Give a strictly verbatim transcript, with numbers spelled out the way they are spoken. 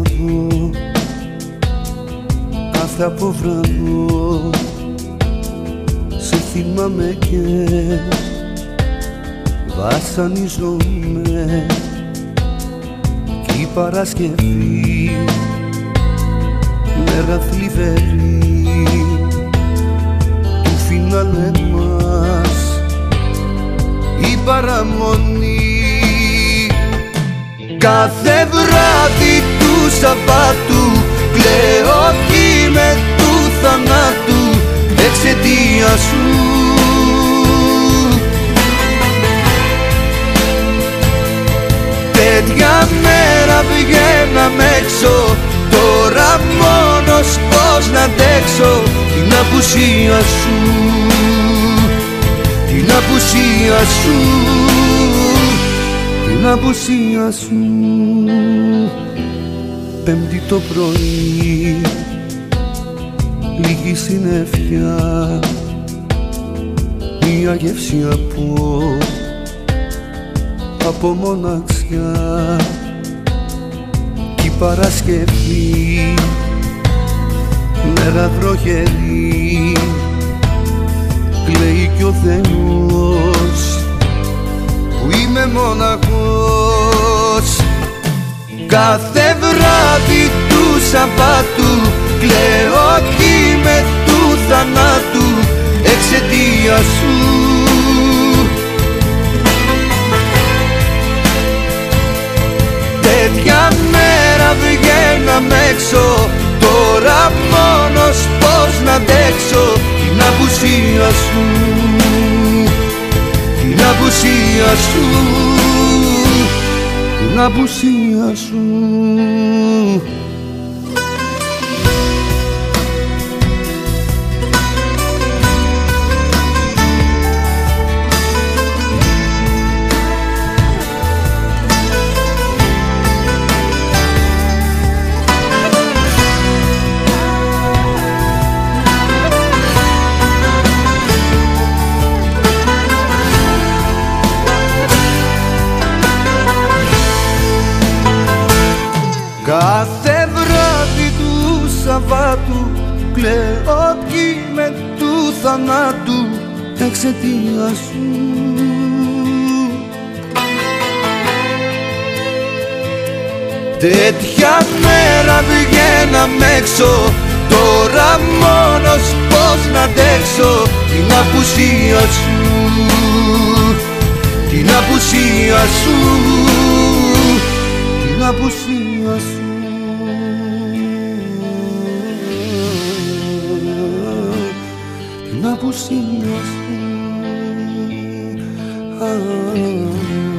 δω κάθε από βραδό. Σε θυμάμαι και βασανίζομαι κι η Παρασκευή μέρα θλιβερή του φινάλε μας η παραμονή. Κάθε βράδυ του Σαββάτου κλαίω κι με του θανάτου εξαιτίας σου. Τέτοια μέρα βγαίναμε έξω, τώρα μόνος πώς να αντέξω την απουσία σου, την απουσία σου, την απουσία σου. Πέμπτη το πρωί, λίγη συννεφιά, μια γεύση από, από μοναξιά κι η Παρασκευή μέρα βροχερή κλαίει κι ο Θεός που είμαι μοναχός. Κάθε βράδυ του Σαββάτου κλαίω κι με του θανάτου εξαιτίας σου. Τέτοια μέρα βγαίναμε έξω, τώρα μόνος πώς να αντέξω την απουσία σου, την απουσία σου, την απουσία σου. Κάθε βράδυ του Σαββάτου κλαίω κι με του θανάτου εξαιτίας σου. Τέτοια μέρα βγαίναμε έξω, τώρα μόνος πώς να αντέξω την απουσία σου, την απουσία σου, την απουσία σου. Την απουσία σου.